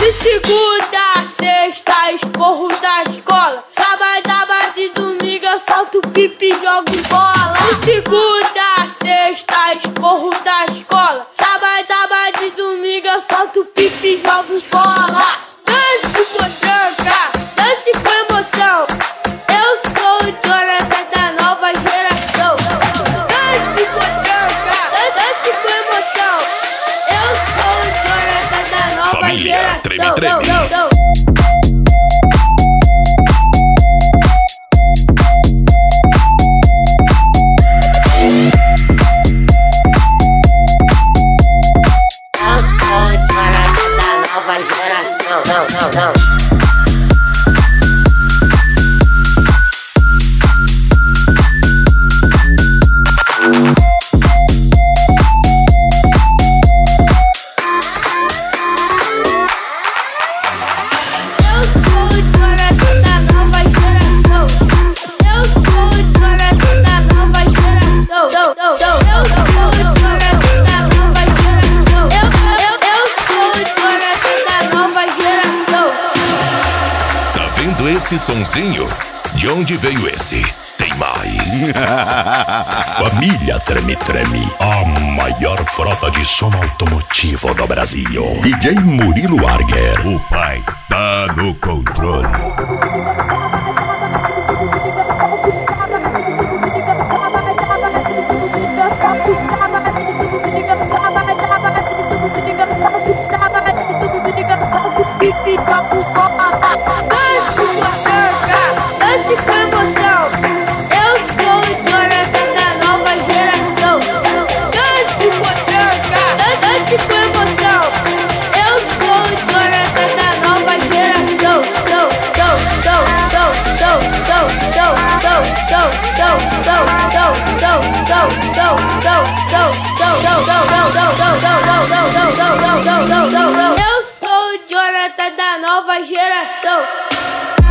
De segunda a sexta, esporro da escola. Sábado e domingo eu solto pipi e jogo bola. De segunda a sexta, esporro da escola. Sábado e domingo eu solto pipi e jogo bola. Dance com tranca, dance com emoção. Eu sou o Jonathan da nova geração. Dance com tranca, dance com emoção. Eu sou o Jonathan da nova Família, geração. treme, treme. Esse sonzinho? De onde veio esse? Tem mais. Família Treme Treme, a maior frota de som automotivo do Brasil. DJ Murilo Arger, o pai tá no controle. Dance com emoção. Eu sou o Jonathan da nova geração. Dance com tranca, dance com emoção. Eu sou o Jonathan da nova geração. Eu sou o Jonathan da nova geração.